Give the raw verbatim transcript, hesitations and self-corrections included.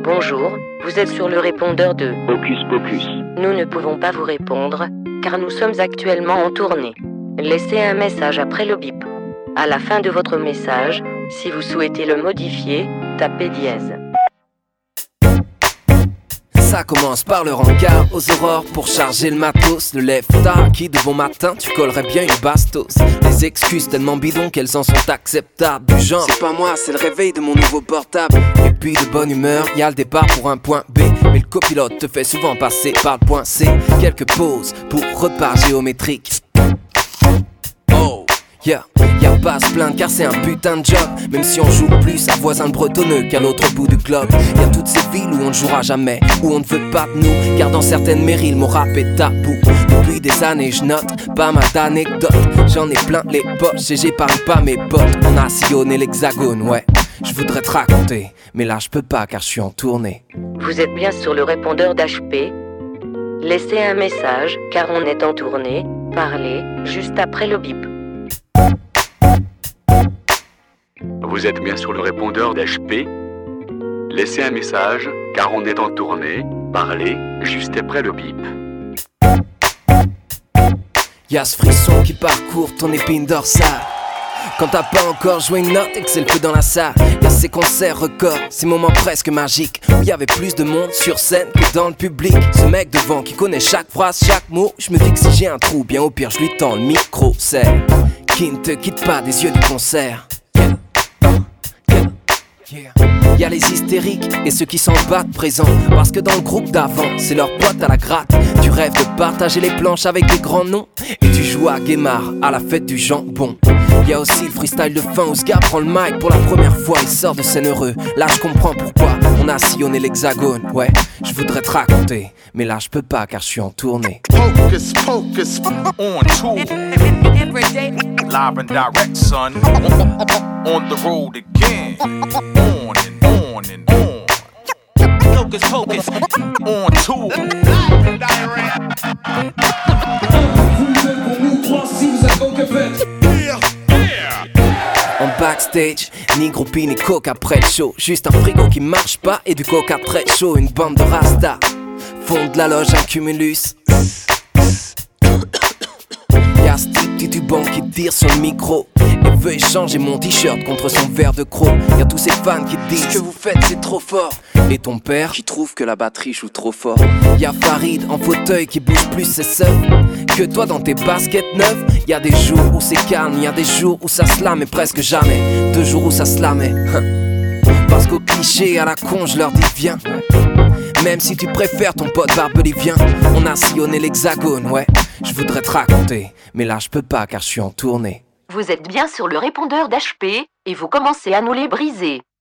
Bonjour, vous êtes sur le répondeur de Hocus Pocus. Nous ne pouvons pas vous répondre, car nous sommes actuellement en tournée. Laissez un message après le bip. À la fin de votre message, si vous souhaitez le modifier, tapez dièse. Ça commence par le rencard aux aurores pour charger le matos. Le lève tard qui de bon matin tu collerais bien une bastos. Les excuses tellement bidons qu'elles en sont acceptables. Du genre c'est pas moi, c'est le réveil de mon nouveau portable. Et puis de bonne humeur, y'a le départ pour un point B. Mais le copilote te fait souvent passer par le point C. Quelques pauses pour repas géométriques. Oh yeah, y'a pas à se plaindre car c'est un putain de job. Même si on joue plus à voisin de bretonneux qu'à l'autre bout du globe. Y'a toutes ces villes où on ne jouera jamais, où on ne veut pas de nous, car dans certaines mairies le mot rap est tabou. Depuis des années je note pas mal d'anecdotes. J'en ai plein les poches et j'épargne pas mes potes. On a sillonné l'hexagone, ouais. Je voudrais te raconter, mais là je peux pas car je suis en tournée. Vous êtes bien sur le répondeur d'H P. Laissez un message, car on est en tournée. Parlez juste après le bip. Vous êtes bien sur le répondeur d'H P. Laissez un message, car on est en tournée. Parlez juste après le bip. Y'a ce frisson qui parcourt ton épine dorsale quand t'as pas encore joué une note et que c'est le feu dans la salle. Y'a ces concerts records, ces moments presque magiques où y avait plus de monde sur scène que dans le public. Ce mec devant qui connaît chaque phrase, chaque mot. Je me dis que si j'ai un trou, bien au pire je lui tends le micro. C'est qui ne te quitte pas des yeux du concert. Y'a les hystériques et ceux qui s'en battent présents, parce que dans le groupe d'avant, c'est leur pote à la gratte. Tu rêves de partager les planches avec des grands noms, et tu joues à Guémard, à la fête du jambon. Y'a aussi le freestyle de fin où ce gars prend le mic pour la première fois, il sort de scène heureux. Là je comprends pourquoi on a sillonné l'hexagone. Ouais, je voudrais te raconter, mais là je peux pas car je suis en tournée. Hocus Pocus on tour, live and direct, son. On the road again, on and on and on. Hocus Pocus on tour, live and direct. Vous êtes pour nous trois si vous êtes au Québec. En backstage, ni groupie ni coke après le show. Juste un frigo qui marche pas et du coca très chaud. Une bande de rasta, fond de la loge, un cumulus. Y'a ce type titubant qui tire sur le micro et veut échanger mon t-shirt contre son verre de croc. Y'a tous ces fans qui disent ce que vous faites c'est trop fort. Et ton père qui trouve que la batterie joue trop fort. Y'a Farid en fauteuil qui bouge plus ses seufs que toi dans tes baskets neuves. Y'a des jours où c'est calme, y'a des jours où ça se lame mais presque jamais. Deux jours où ça se lame. Parce qu'au cliché à la con je leur dis viens. Même si tu préfères ton pote barbelivien, on a sillonné l'hexagone, ouais. Je voudrais te raconter, mais là je peux pas car je suis en tournée. Vous êtes bien sur le répondeur d'H P, et vous commencez à nous les briser.